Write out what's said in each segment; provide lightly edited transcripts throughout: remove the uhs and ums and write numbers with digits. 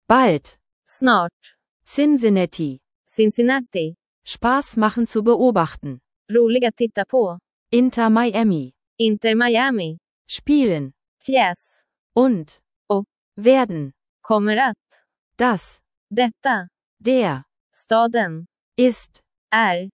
Bald. Snart. Cincinnati. Cincinnati. Spaß machen zu beobachten. Rolig att titta på. Inter Miami. Inter Miami. Spielen. Pjäs. Und. Och. Werden. Kommer att. Das. Detta. Der. Staden. Ist. Är.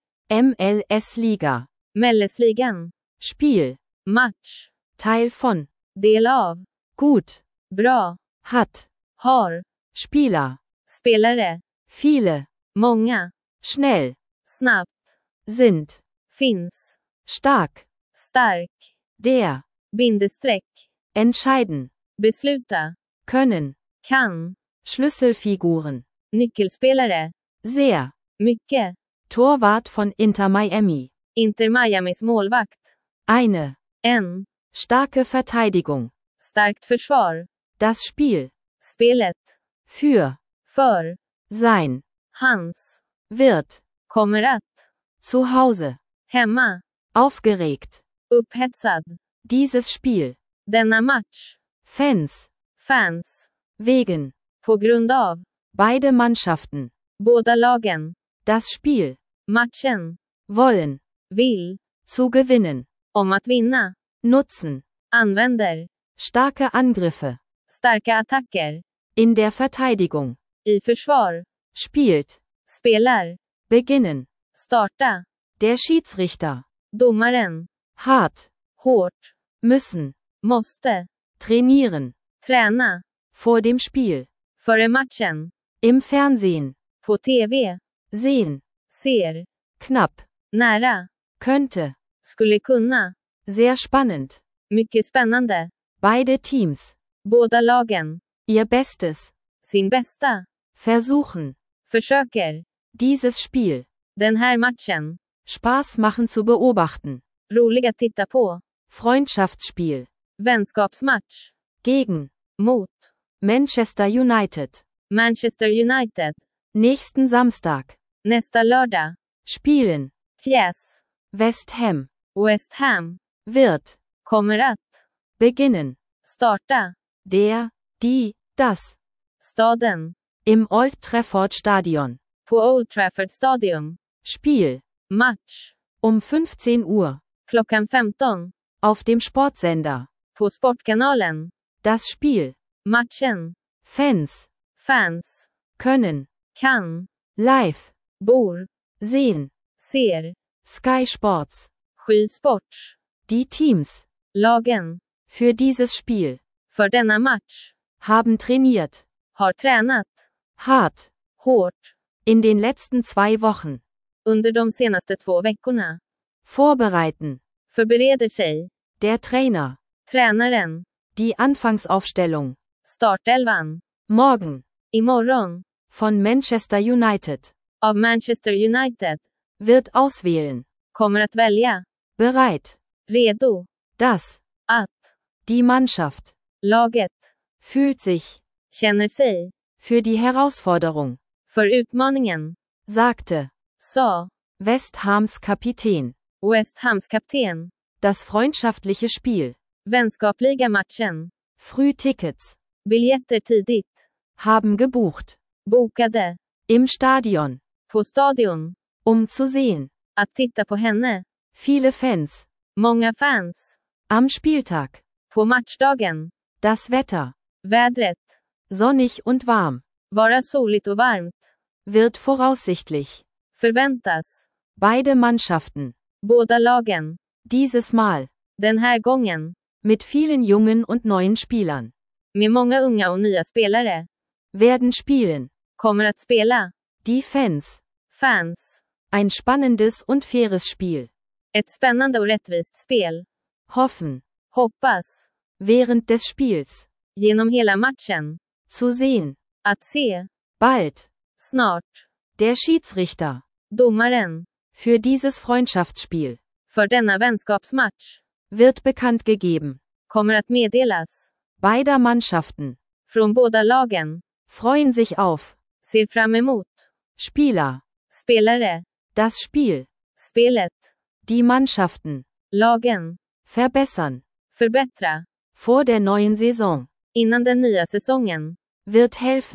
MLS-Liga. Mellesligan. Spiel. Match. Teil von. Del av. Gut. Bra. Hat. Har. Spieler. Spelare. Viele. Många. Schnell. Snabbt. Sind. Finns. Stark. Stark. Der. Bindestreck. Entscheiden. Besluta. Können. Kan. Schlüsselfiguren. Nyckelspelare. Sehr. Mycket. Torwart von Inter Miami. Inter Miamis målvakt. Eine. En. Starke Verteidigung. Starkt försvar. Das Spiel. Spelet. Für. För. Sein. Hans. Wird. Kommer att. Zu Hause. Hemma. Aufgeregt. Upphetsad. Dieses Spiel. Denna match. Fans. Fans. Wegen. På grund av. Beide Mannschaften. Båda lagen. Das Spiel. Matchen. Wollen. Vill. Zu gewinnen. Om att vinna. Nutzen. Använder. Starke Angriffe. Starka attacker. In der Verteidigung. I försvar. Spielt. Spelar. Beginnen. Starta. Der Schiedsrichter. Domaren. Hart. Hårt. Müssen. Måste. Trainieren. Träna. Vor dem Spiel. Före matchen. Im Fernsehen. På TV. Sehen. Ser. Knapp. Nära. Könnte. Skulle kunna. Sehr spannend. Mycket spännande. Beide Teams. Båda lagen. Ihr Bestes. Sin bästa. Versuchen. Försöker. Dieses Spiel. Den här matchen. Spaß machen zu beobachten. Rolig att titta på. Freundschaftsspiel. Vänskapsmatch. Gegen. Mot. Manchester United. Manchester United. Nächsten Samstag. Nästa lördag. Spielen. Pjäs. West Ham. West Ham. Wird. Kommer att. Beginnen. Starta. Der. Die. Das. Staden. Im Old Trafford Stadion. På Old Trafford Stadium. Spiel. Match. Um 15 Uhr. Klockan 15. Auf dem Sportsender. På Sportkanalen. Das Spiel. Matchen. Fans. Fans. Können. Kan. Live. Bor. Sehen. Ser. Sky Sports. Sky Sports. Die Teams. Lagen. Für dieses Spiel. För denna match. Haben trainiert. Har tränat. Hart. Hårt. In den letzten 2 Wochen. Under de senaste 2 veckorna. Vorbereiten. Förbereder sig. Der Trainer. Tränaren. Die Anfangsaufstellung. Startelvan. Morgen. Imorgon. Von Manchester United. Av Manchester United. Wird auswählen. Kommer att välja. Bereit. Redo. Das. Att. Die Mannschaft. Laget. Fühlt sich. Känner sig. Für die Herausforderung. För utmaningen. Sagte. Sa. West Hams Kapitän. West Hams kapten. Das freundschaftliche Spiel. Vänskapliga matchen. Frühtickets. Biljetter tidigt. Haben gebucht. Bokade. Im Stadion. På stadion. Um zu sehen. Att titta på henne. Viele Fans. Många fans. Am Spieltag. På matchdagen. Das Wetter. Vädret. Sonnig und warm. Vara soligt och varmt. Wird voraussichtlich. Förväntas. Beide Mannschaften. Båda lagen. Dieses Mal. Den här gången. Mit vielen jungen und neuen Spielern. Med många unga och nya spelare. Werden spielen. Kommer att spela. Die Fans. Fans. Ein spannendes und faires Spiel. Ett spännande och rättvist spel. Hoffen. Hoppas. Während des Spiels. Genom hela matchen. Zu sehen. Att se. Bald. Snart. Der Schiedsrichter. Domaren. Für dieses Freundschaftsspiel. För denna vänskapsmatch. Wird bekannt gegeben. Kommer att meddelas. Beider Mannschaften. Från båda lagen. Freuen sich auf. Ser fram emot. Spieler. Spelare. Das Spiel. Spelet. Die Mannschaften. Lagen. Verbessern. Förbättra. Vor der neuen Saison. Innan den nya säsongen. Wird helfen.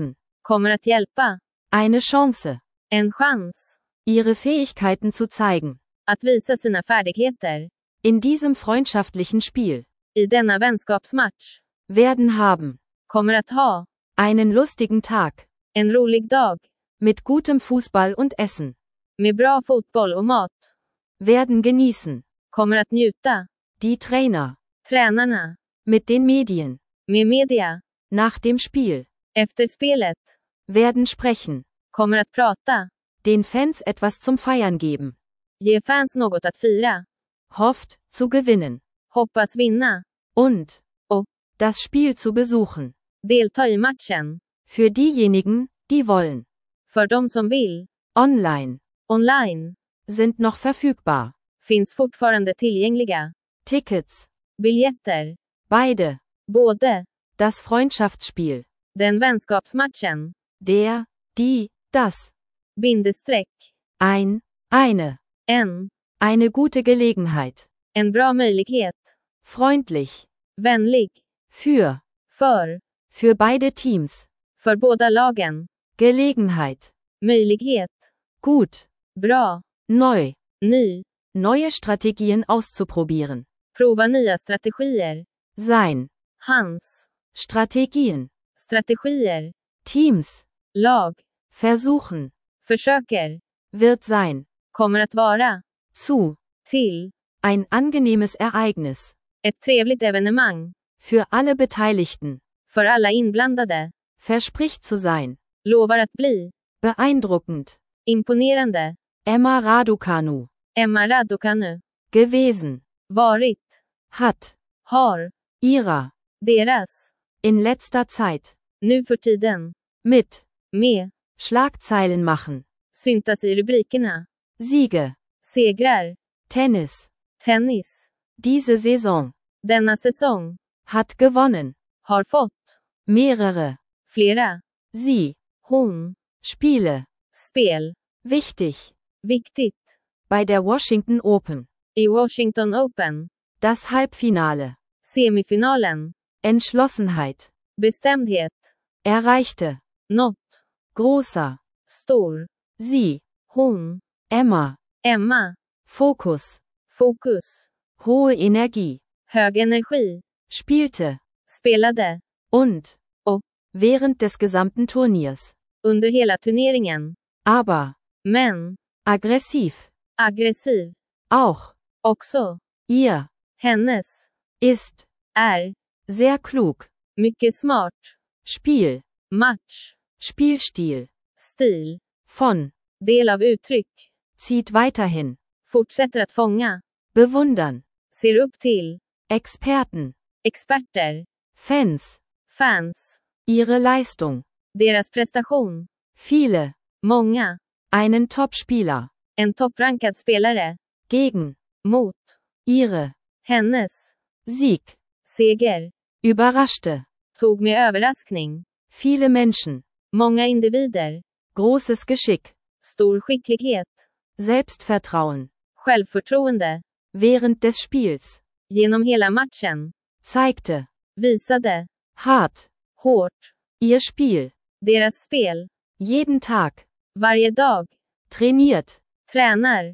Kommer att hjälpa. Eine Chance. En chans. Ihre Fähigkeiten zu zeigen. Att visa sina färdigheter. In diesem freundschaftlichen Spiel. I denna vänskapsmatch. Werden haben. Kommer att ha. Einen lustigen Tag. En rolig dag. Mit gutem Fußball und Essen. Med bra fotboll och mat. Werden genießen. Kommer att njuta. Die Trainer. Tränarna. Mit den Medien. Med media. Nach dem Spiel. Efter spelet. Werden sprechen. Kommer att prata. Den Fans etwas zum Feiern geben. Ge fans något att fira. Hofft, zu gewinnen. Hoppas vinna. Und. Oh. Das Spiel zu besuchen. Delta i matchen. Für diejenigen, die wollen. För de som vill. Online. Online. Sind noch verfügbar. Finns fortfarande tillgängliga. Tickets. Biljetter. Beide. Både. Das Freundschaftsspiel. Den vänskapsmatchen. Der. Die. Das. Bindestreck. Ein. Eine. En. Eine gute Gelegenheit. En bra möjlighet. Freundlich. Vänlig. Für. Für beide Teams. För båda lagen. Gelegenheit. Möjlighet. Gut. Bra. Neu. Ny. Neue Strategien auszuprobieren. Prova nya strategier. Sein. Hans. Strategien. Strategier. Teams. Lag. Versuchen. Försöker. Wird sein. Kommer att vara. Zu. Till. Ein angenehmes Ereignis. Ett trevligt evenemang. Für alle Beteiligten. För alla inblandade. Verspricht zu sein. Lovar att bli. Beeindruckend. Imponerande. Emma Raducanu. Emma Raducanu. Gewesen. Varit. Hat. Har. Ihrer. Deras. In letzter Zeit. Nu för tiden. Mit. Med. Schlagzeilen machen. Syntas i rubrikerna. Siege. Segrar. Tennis. Tennis. Diese Saison. Denna säsong. Hat gewonnen. Har fått. Mehrere. Flera. Sie. Hon. Spiele. Spel. Wichtig. Viktigt. Bei der Washington Open. I Washington Open. Das Halbfinale. Semifinalen. Entschlossenheit. Bestämdhet. Erreichte. Nått. Großer. Stor. Sie. Hon. Emma. Emma. Fokus. Fokus. Hohe Energie. Hög energi. Spielte. Spelade. Und. Oh. Während des gesamten Turniers. Under hela turneringen. Aber. Men. Aggressiv. Aggressiv. Auch. Också. Ihr. Hennes. Ist. Är. Sehr klug. Mycket smart. Spiel. Match. Spielstil. Stil. Von. Del av uttryck. Zieht weiterhin. Fortsätter att fånga. Bewundern. Ser upp till. Experten. Experter. Fans. Fans. Ihre Leistung. Deras prestation. Viele. Många. Einen Top-Spieler. En topprankad spelare. Gegen. Mot. Ihre. Hennes. Sieg. Seger. Überraschte. Tog med överraskning. Viele Menschen. Många individer. Großes Geschick. Stor skicklighet. Selbstvertrauen. Självförtroende. Während des Spiels. Genom hela matchen. Zeigte. Visade. Hart. Hårt. Ihr Spiel. Deras spel. Jeden Tag. Varje dag. Trainiert. Tränar.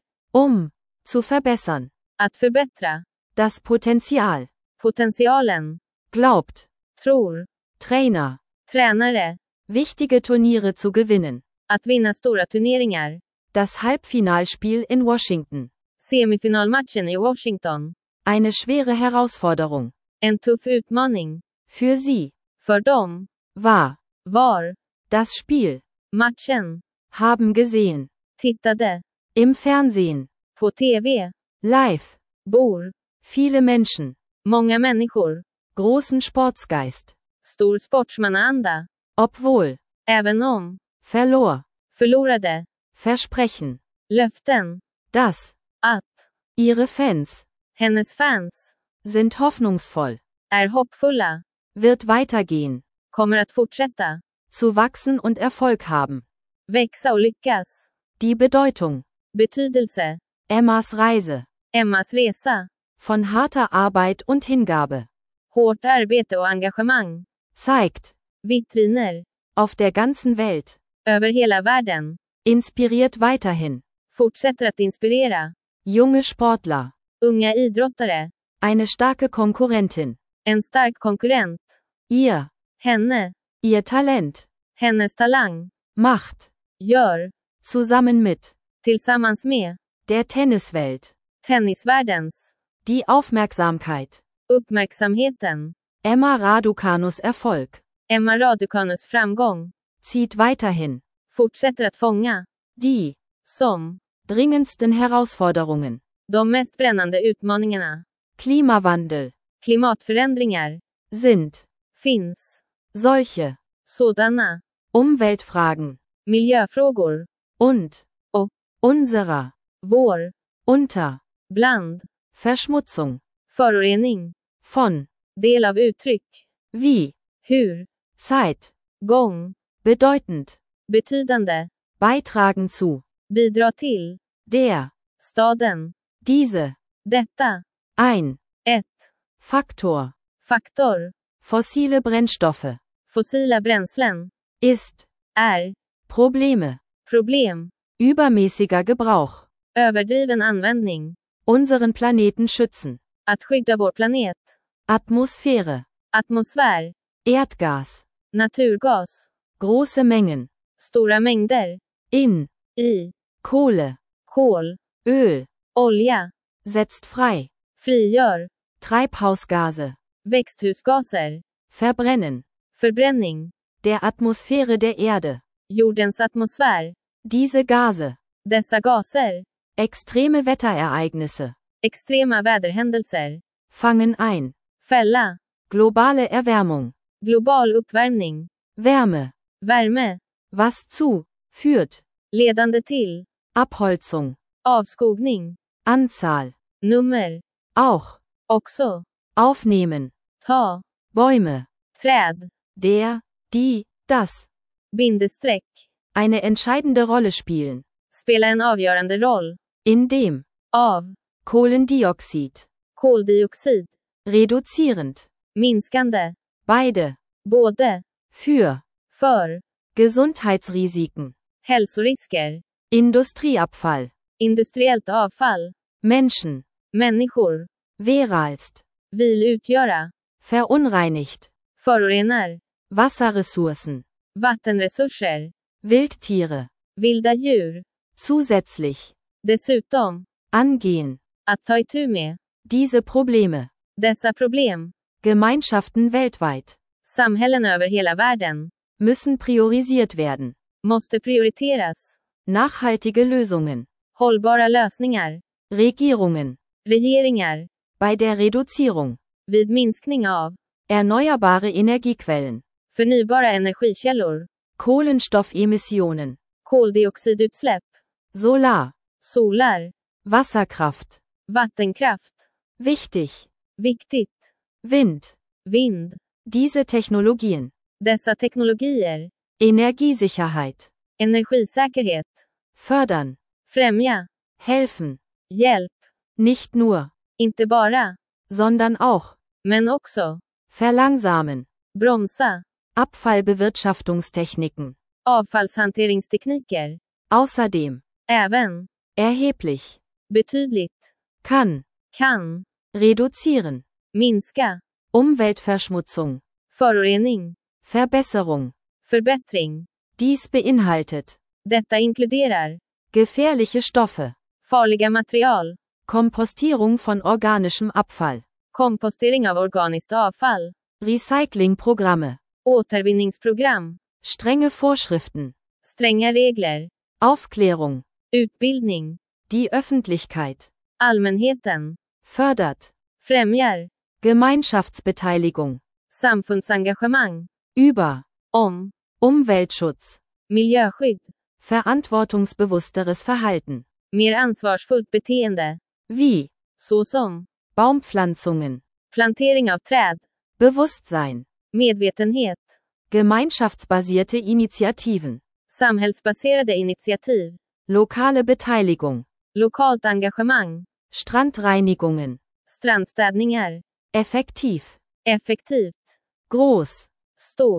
Zu verbessern. Att förbättra. Das Potenzial. Potentialen. Glaubt. Tror. Trainer. Tränare. Wichtige Turniere zu gewinnen. Att vinna stora turneringar. Das Halbfinalspiel in Washington. Semifinalmatchen i Washington. Eine schwere Herausforderung. En tuff utmaning. Für sie. För dem. War. Das Spiel. Matchen. Haben gesehen. Tittade. Im Fernsehen. På TV. Live. Bor. Viele Menschen. Många människor. Großen Sportsgeist. Stor sportsmannaanda. Obwohl. Även om. Verlor. Förlorade. Versprechen. Löften. Das. Att. Ihre Fans. Hennes fans. Sind hoffnungsvoll. Är hoppfulla. Wird weitergehen. Kommer att fortsätta. Zu wachsen und Erfolg haben. Växa och lyckas. Die Bedeutung. Betydelse. Emmas Reise. Emmas resa. Von harter Arbeit und Hingabe. Hårt arbete och engagemang. Zeigt. Vitriner. Auf der ganzen Welt. Över hela världen. Inspiriert weiterhin. Fortsätter att inspirera. Junge Sportler. Unga idrottare. Eine starke Konkurrentin. En stark konkurrent. Ihr. Henne. Ihr Talent. Hennes talang. Macht. Gör. Zusammen mit. Tillsammans med. Der Tenniswelt. Tennisvärldens. Die Aufmerksamkeit. Uppmärksamheten. Emma Raducanus Erfolg. Emma Raducanus framgång. Zieht weiterhin. Fortsätter att fånga. Die. Som. Dringendsten Herausforderungen. De mest brännande utmaningarna. Klimawandel. Klimatförändringar. Sind. Finns. Solche. Sådana. Umweltfragen. Miljöfrågor. Und. Och. Unserer. Vår. Unter. Bland. Verschmutzung. Förorening. Von. Del av uttryck. Wie. Hur. Zeit. Gång. Bedeutend. Betydande. Beitragen zu. Bidra till. Der. Staden. Diese. Detta. Ein. Ett. Faktor. Faktor. Fossile Brennstoffe. Fossila bränslen. Ist. Är. Probleme. Problem. Übermäßiger Gebrauch. Överdriven användning. Unseren Planeten schützen. Att skydda vår planet. Atmosphäre. Atmosfär. Erdgas. Naturgas. Große Mengen. Stora mängder. In. I. Kohle. Kol. Öl. Olja. Setzt frei. Frigör. Treibhausgase. Växthusgaser. Verbrennen. Förbränning. Der Atmosphäre der Erde. Jordens atmosfär. Diese Gase. Dessa gaser. Extreme Wetterereignisse. Extrema väderhändelser. Fangen ein. Fälla. Globale Erwärmung. Global uppvärmning. Wärme. Värme. Was zu. Führt. Ledande till. Abholzung. Avskogning. Anzahl. Nummer. Auch. Också. Aufnehmen. Ta. Bäume. Träd. Der. Die. Das. Bindestreck. Eine entscheidende Rolle spielen. Spela en avgörande roll. In dem. Av. Kohlendioxid. Koldioxid. Reduzierend. Minskande. Beide. Både. Für. För. Gesundheitsrisiken. Hälsorisker. Industrieabfall. Industriellt avfall. Menschen. Människor. Veralst. Vill utgöra. Verunreinigt. Förorenar. Wasserressourcen. Vattenresurser. Wildtiere. Vilda djur. Zusätzlich. Dessutom. Angehen. Att ta itu med. Diese Probleme. Dessa problem. Gemeinschaften weltweit. Samhällen över hela världen. Müssen priorisiert werden. Måste prioriteras. Nachhaltige Lösungen. Hållbara lösningar. Regierungen. Regeringar. Bei der Reduzierung. Vid minskning av. Erneuerbare Energiequellen. Förnybara energikällor. Kohlenstoffemissionen. Koldioxidutsläpp. Solar. Solar. Wasserkraft. Vattenkraft. Wichtig. Viktigt. Wind. Vind. Diese Technologien. Dessa teknologier. Energiesicherheit. Energisäkerhet. Fördern. Främja. Helfen. Hjälp. Nicht nur. Inte bara. Sondern auch. Men också. Verlangsamen. Bromsa. Abfallbewirtschaftungstechniken. Avfallshanteringstekniker. Außerdem. Även. Erheblich. Betydligt. Kann. Kan. Reduzieren. Minska. Umweltverschmutzung. Förorening. Verbesserung. Förbättring. Dies beinhaltet. Detta inkluderar. Gefährliche Stoffe. Farliga material. Kompostierung von organischem Abfall. Kompostering av organiskt avfall. Recyclingprogramme. Återvinningsprogram. Strenge Vorschriften. Stränga regler. Aufklärung. Utbildning. Die Öffentlichkeit. Allmänheten. Fördert. Främjar. Gemeinschaftsbeteiligung. Samfundsengagemang. Über. Om. Umweltschutz. Miljöskydd. Verantwortungsbewussteres Verhalten. Mer ansvarsfullt beteende. Wie. Såsom. Baumpflanzungen. Plantering av träd. Bewusstsein. Medvetenhet. Gemeinschaftsbasierte Initiativen. Samhällsbaserade initiativ. Lokale Beteiligung. Lokalt engagemang. Strandreinigungen. Strandstädningar. Effektiv. Effektivt. Groß. Stor.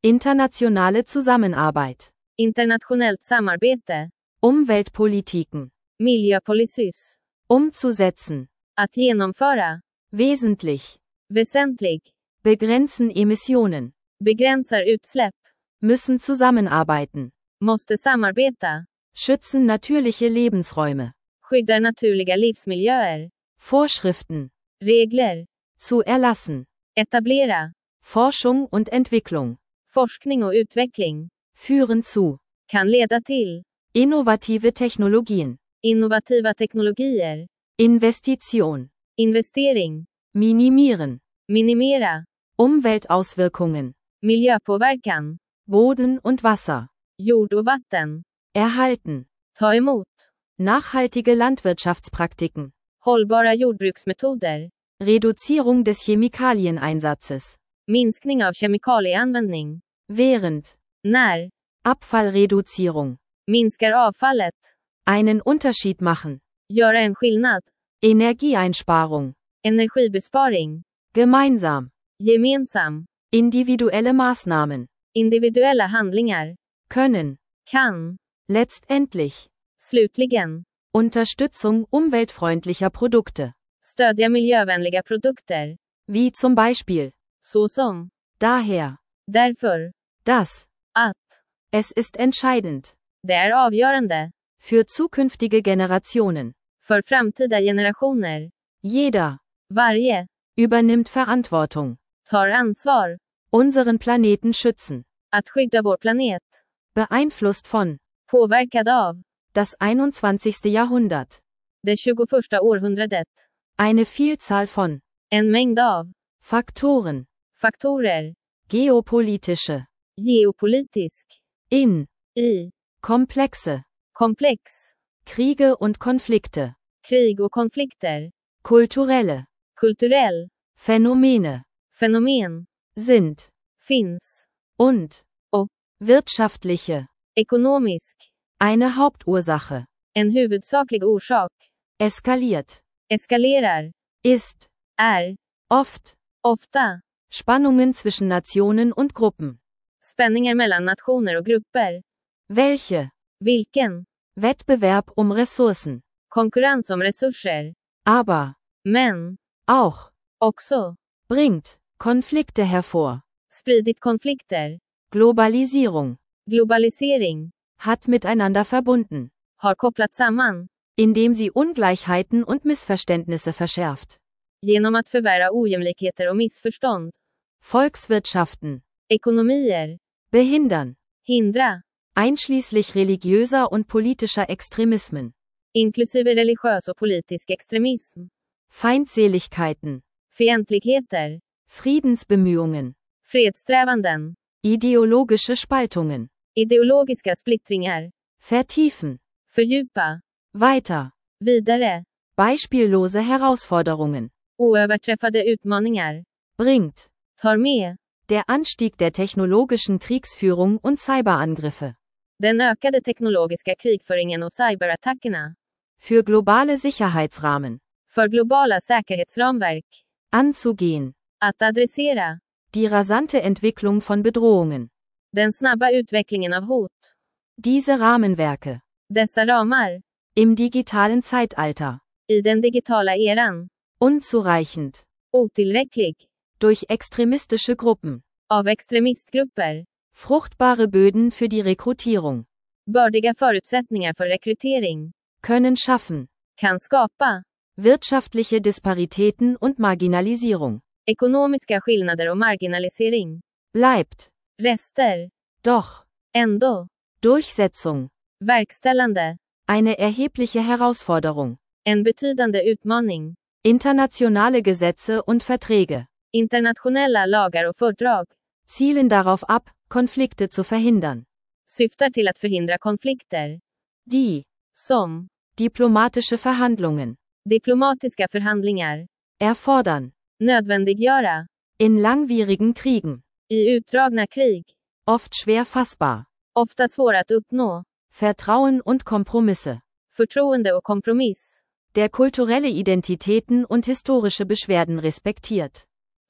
Internationale Zusammenarbeit. Internationellt samarbete. Umweltpolitiken. Miljöpolicys. Umzusetzen. Att genomföra. Wesentlich. Väsentlig. Begrenzen Emissionen. Begränsar utsläpp. Müssen zusammenarbeiten. Måste samarbeta. Schützen natürliche Lebensräume. Skyddar naturliga livsmiljöer. Vorschriften. Regler. Zu erlassen. Etablera. Forschung und Entwicklung. Forskning och utveckling. Führen zu. Kan leda till. Innovative Technologien. Innovativa teknologier. Investition. Investering. Minimieren. Minimera. Umweltauswirkungen. Miljöpåverkan. Boden und Wasser. Jord och vatten. Erhalten. Ta emot. Nachhaltige Landwirtschaftspraktiken. Hållbara jordbruksmetoder. Reduzierung des Chemikalieneinsatzes. Minskning av kemikalieanvändning. Während. När. Abfallreduzierung. Minskar avfallet. Einen Unterschied machen. Göra en skillnad. Energieeinsparung. Energibesparing. Gemeinsam. Gemensam. Individuelle Maßnahmen. Individuella handlingar. Können. Kan. Letztendlich. Slutligen. Unterstützung umweltfreundlicher Produkte. Stödja miljövänliga produkter. Wie zum Beispiel. Såsom. Daher. Därför. Das. Att. Es ist entscheidend. Det är avgörande. Für zukünftige Generationen. För framtida generationer. Jeder. Varje. Übernimmt Verantwortung. Tar ansvar. Unseren Planeten schützen. Att skydda vår planet. Beeinflusst von. Påverkad av. Das 21. Jahrhundert. Det 21:a århundradet. Eine Vielzahl von. En mängd av. Faktoren. Faktorer. Geopolitische. Geopolitisk. In. I. Komplexe. Komplex. Kriege und Konflikte. Krig och konflikter. Kulturelle. Kulturell. Phänomene. Fenomen. Sind. Finns. Und. Och. Wirtschaftliche. Ekonomisk. Eine Hauptursache. En huvudsaklig orsak. Eskaliert. Eskalerar. Ist. Är. Oft. Ofta. Spannungen zwischen Nationen und Gruppen. Spänningar mellan nationer och grupper. Welche. Vilken. Wettbewerb um Ressourcen. Konkurrens om resurser. Aber. Men. Auch. Också. Bringt. Konflikte hervor. Spridit konflikter. Globalisierung. Globalisering. Hat miteinander verbunden. Har kopplat samman. Indem sie Ungleichheiten und Missverständnisse verschärft. Genom att förvärra ojämlikheter och missförstånd. Volkswirtschaften. Ekonomier. Behindern. Hindra. Einschließlich religiöser und politischer Extremismen. Inklusive religiös och politisk extremism. Feindseligkeiten. Fientligheter. Friedensbemühungen. Fredssträvanden. Ideologische Spaltungen. Ideologiska splittringar. Vertiefen. Fördjupa. Weiter. Vidare. Beispiellose Herausforderungen. Oöverträffade utmaningar. Bringt. Tar med. Der Anstieg der technologischen Kriegsführung und Cyberangriffe. Den ökade teknologiska krigföringen och cyberattackerna. Für globale Sicherheitsrahmen. För globala säkerhetsramverk. Anzugehen. Att adressera. Die rasante Entwicklung von Bedrohungen. Den snabba utvecklingen av hot. Diese Rahmenwerke. Dessa ramar. Im digitalen Zeitalter. I den digitala eran. Unzureichend. Otillräcklig. Durch extremistische Gruppen. Av extremistgrupper. Fruchtbare Böden für die Rekrutierung. Bördiga förutsättningar för rekrytering. Können schaffen. Kan skapa. Wirtschaftliche Disparitäten und Marginalisierung. Ekonomiska skillnader och marginalisering. Bleibt. Rester. Doch. Ändå. Durchsetzung. Verkställande. Eine erhebliche Herausforderung. En betydande utmaning. Internationale Gesetze und Verträge. Internationella lagar och fördrag. Zielen darauf ab, Konflikte zu verhindern. Syftar till att förhindra konflikter. Die. Som. Diplomatische Verhandlungen. Diplomatiska förhandlingar. Erfordern. Nödvändiggöra. In langwierigen Kriegen. I utdragna krig. Oft schwer fassbar. Ofta svåra att uppnå. Vertrauen und Kompromisse. Förtroende och kompromiss. Der kulturelle Identitäten und historische Beschwerden respektiert.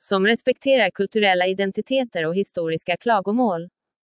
som respekterar kulturella identiteter och historiska klagomål.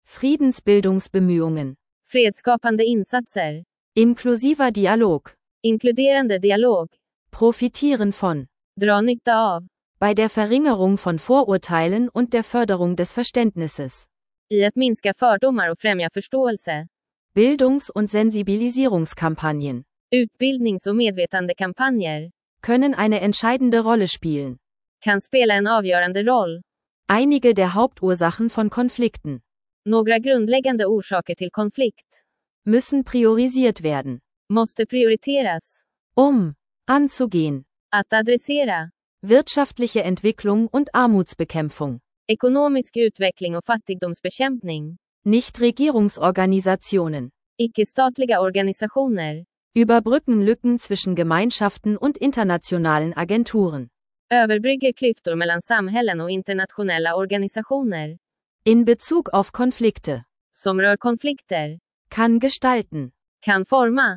Friedensbildungsbemühungen, Fredsskapande insatser. inklusiver Dialog, Inkluderande dialog. profitieren von, Dra nytta av. bei der Verringerung von Vorurteilen und der Förderung des Verständnisses. I att minska fördomar och främja förståelse. Bildungs- und Sensibilisierungskampagnen Utbildnings- och medvetandekampanjer. können eine entscheidende Rolle spielen. Kan spela en avgörande roll. Einige der Hauptursachen von Konflikten Några grundläggande orsaker till konflikt. müssen priorisiert werden, Måste prioriteras. anzugehen. Att adressera. Wirtschaftliche Entwicklung und Armutsbekämpfung. Ekonomisk utveckling och fattigdomsbekämpning. Nichtregierungsorganisationen Icke-statliga organisationer. überbrücken Lücken zwischen Gemeinschaften und internationalen Agenturen. Överbrygger klyftor mellan samhällen och internationella organisationer. In Bezug auf Konflikte Som rör konflikter. kann gestalten. Kan forma.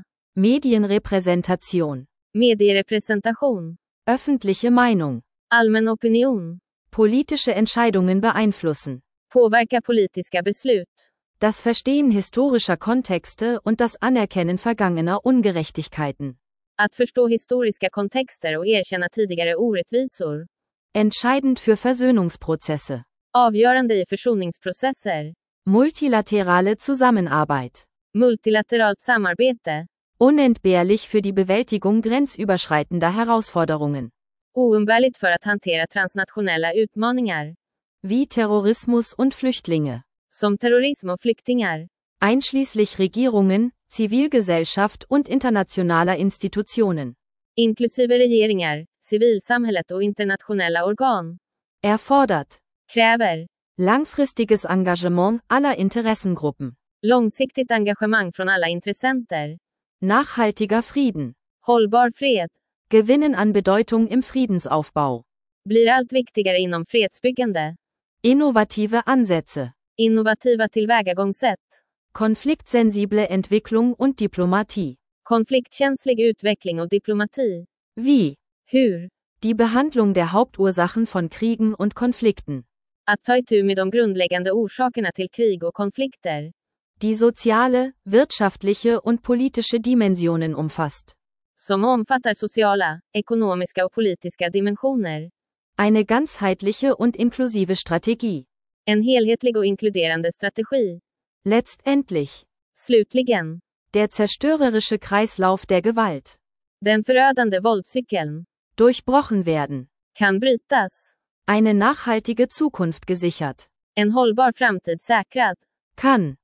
Medienrepräsentation. Medierepresentation. Öffentliche Meinung. Allmän opinion. Politische Entscheidungen beeinflussen. Påverka politiska beslut. Das Verstehen historischer Kontexte und das Anerkennen vergangener Ungerechtigkeiten. Att förstå historiska kontexter och erkänna tidigare orättvisor. Entscheidend für Versöhnungsprozesse. Avgörande i försoningsprocesser. Multilaterale Zusammenarbeit. Multilateralt samarbete. Unentbehrlich für die Bewältigung grenzüberschreitender Herausforderungen. Oumbärligt för att hantera transnationella utmaningar. Wie Terrorismus und Flüchtlinge. Som terrorism och flyktingar. Einschließlich Regierungen, Zivilgesellschaft und internationaler Institutionen. Inklusive regeringar, civilsamhället och internationella organ. Erfordert. Kräver. Langfristiges Engagement aller Interessengruppen. Långsiktigt engagemang från alla intressenter. Nachhaltiger Frieden. Hållbar fred. Gewinnen an Bedeutung im Friedensaufbau. Blir allt viktigare inom fredsbyggande. Innovative Ansätze. Innovativa tillvägagångssätt. Konfliktsensible Entwicklung und Diplomatie. Konfliktkänslig utveckling och diplomati. Wie? Hur? Die Behandlung der Hauptursachen von Kriegen und Konflikten. Att ta itu med de grundläggande orsakerna till krig och konflikter. Die soziale, wirtschaftliche und politische Dimensionen umfasst. Som omfattar sociala, ekonomiska och politiska dimensioner. Eine ganzheitliche und inklusive Strategie. En helhetlig och inkluderande strategi. Letztendlich. Slutligen. Der zerstörerische Kreislauf der Gewalt. Den förödande våldscykeln. Durchbrochen werden. Kan brytas. Eine nachhaltige Zukunft gesichert. En hållbar framtid säkrad. Kann.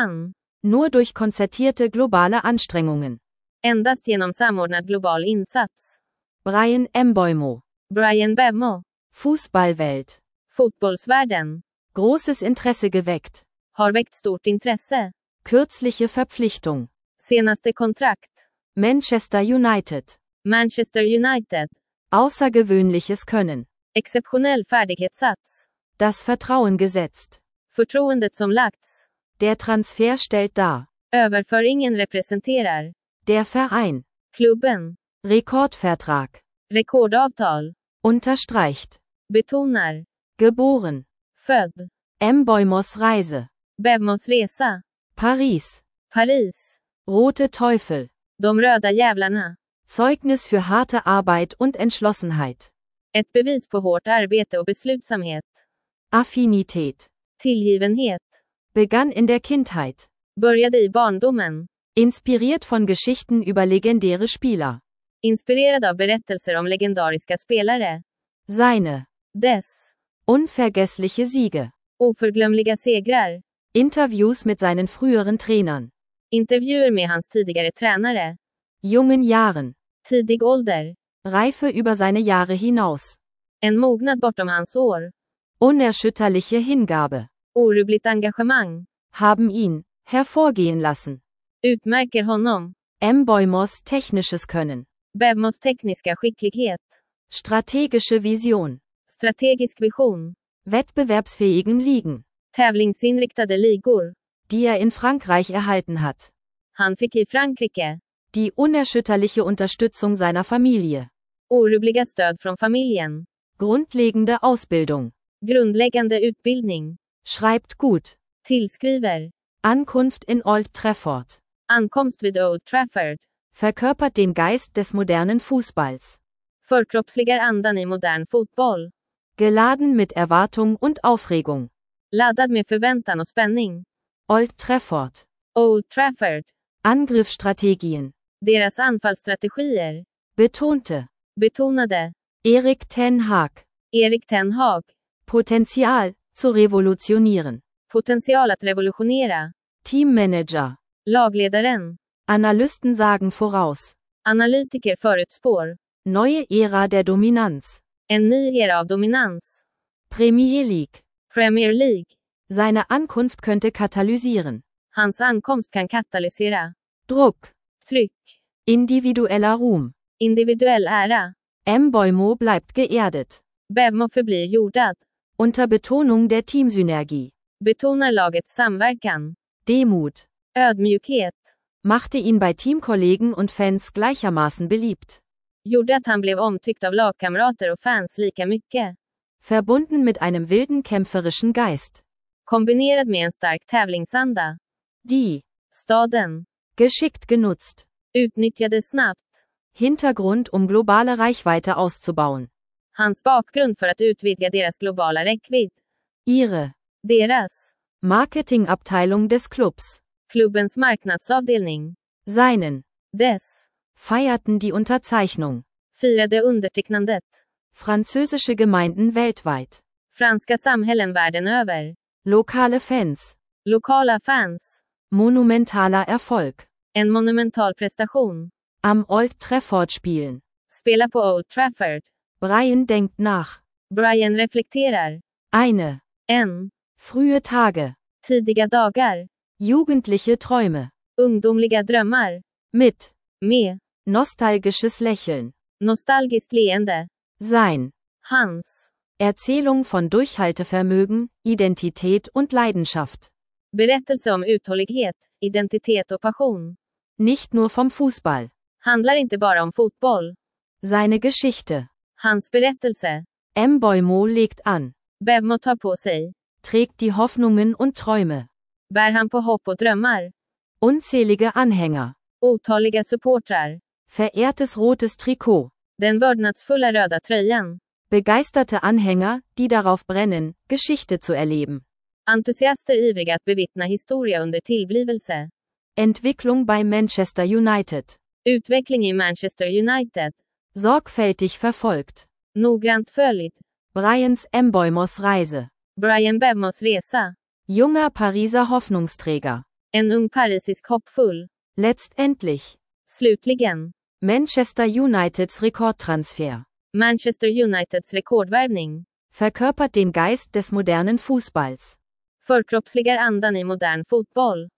Nur durch konzertierte globale Anstrengungen. Endast genom samordnad global insats. Brian Mbeumo. Brian Bevmo. Fußballwelt. Fotbollsvärlden. Großes Interesse geweckt. Har väckt stort intresse. Kürzliche Verpflichtung. Senaste kontrakt. Manchester United. Manchester United. Außergewöhnliches Können. Exceptionell färdighetssats. Das Vertrauen gesetzt. Förtroendet som lagts. Der Transfer stellt dar. Överföringen representerar. Der Verein. Klubben. Rekordvertrag. Rekordavtal. Unterstreicht. Betonar. Geboren. Född. Mbeumos Reise. Bevmos resa. Paris. Rote Teufel. De röda jävlarna. Zeugnis für harte Arbeit und Entschlossenheit. Ett bevis på hårt arbete och beslutsamhet. Affinität. Tillgivenhet. Begann in der Kindheit. Började i barndomen. Inspiriert von Geschichten über legendäre Spieler. Inspirerad av berättelser om legendariska spelare. Dess. Unvergessliche Siege. Oförglömliga segrar. Interviews mit seinen früheren Trainern. Intervjuer med hans tidigare tränare. Jungen Jahren. Tidig ålder. Reife über seine Jahre hinaus. En mognad bortom hans år. Unerschütterliche Hingabe. Orubbligt engagemang. Haben ihn hervorgehen lassen. Utmärker honom. Mbeumos technisches Können. Bevmos tekniska skicklighet. Strategische Vision. Strategisk vision. Wettbewerbsfähigen Ligen. Tävlingsinriktade ligor. Die in Frankreich erhalten hat. Han fick i Frankrike. Die unerschütterliche Unterstützung seiner Familie. Orubbliga stöd från familjen. Grundlegende Ausbildung. Grundläggande utbildning. Schreibt gut. Tillskriver. Ankunft in Old Trafford. Ankomst vid Old Trafford. Verkörpert den Geist des modernen Fußballs. Förkroppsligar andan i modern fotboll. Geladen mit Erwartung und Aufregung. Laddad med förväntan och spänning. Old Trafford. Old Trafford. Angriffsstrategien. Deras anfallsstrategier. Betonte. Betonade. Erik ten Hag. Erik ten Hag. Potenzial, zu revolutionieren. Potential att revolutionera. Teammanager. Lagledaren. Analysten sagen voraus. Analytiker förutspår. Neue Ära der Dominanz. En ny era av dominans. Premier League. Premier League. Seine Ankunft könnte katalysieren. Hans ankomst kan katalysera. Druck. Tryck. Individueller Ruhm. Individuell ära. Mbeumo bleibt geerdet. Bevmo förblir jordad. Unter Betonung der Teamsynergie. Betonar lagets samverkan. Demut. Ödmjukhet. Machte ihn bei Teamkollegen und Fans gleichermaßen beliebt. Gjorde att han blev omtyckt av lagkamrater och fans lika mycket. Verbunden mit einem wilden kämpferischen Geist. Kombinerad med en stark tävlingsanda. Die. Staden. Geschickt genutzt. Utnyttjade snabbt. Hintergrund, um globale Reichweite auszubauen. Hans bakgrund för att utvidga deras globala räckvidd. Ihre. Deras. Marketingabteilung des Clubs. Klubbens marknadsavdelning. Seinen. Dess. Feierten die Unterzeichnung. Firade undertecknandet. Französische Gemeinden weltweit. Franska samhällen världen över. Lokale Fans. Lokala fans. Monumentaler Erfolg. En monumental prestation. Am Old Trafford spielen. Spela på Old Trafford. Brian denkt nach. Brian reflekterar. Eine. En. Frühe Tage. Tidiga dagar. Jugendliche Träume. Ungdomliga drömmar. Mit. Med. Nostalgisches Lächeln. Nostalgiskt leende. Sein. Hans. Erzählung von Durchhaltevermögen, Identität und Leidenschaft. Berättelse om uthållighet, identitet och passion. Nicht nur vom Fußball. Handlar inte bara om fotboll. Seine Geschichte. Hans berättelse. Mbeumo legt an. Bevmo tar på sig. Trägt die Hoffnungen und Träume. Bär han på hopp och drömmar. Unzählige Anhänger. Otaliga supportrar. Verehrtes rotes Trikot. Den vördnadsfulla röda tröjan. Begeisterte Anhänger, die darauf brennen, Geschichte zu erleben. Entusiaster ivriga att bevittna historia under tillblivelse. Entwicklung bei Manchester United. Utveckling i Manchester United. Sorgfältig verfolgt. Noggrant följd. Brians Mbeumos Reise. Brian Bevmos resa. Junger Pariser Hoffnungsträger. En ung parisisk hoppfull. Letztendlich. Slutligen. Manchester Uniteds Rekordtransfer. Manchester Uniteds rekordvärvning. Verkörpert den Geist des modernen Fußballs. Förkroppsligar andan i modern fotboll.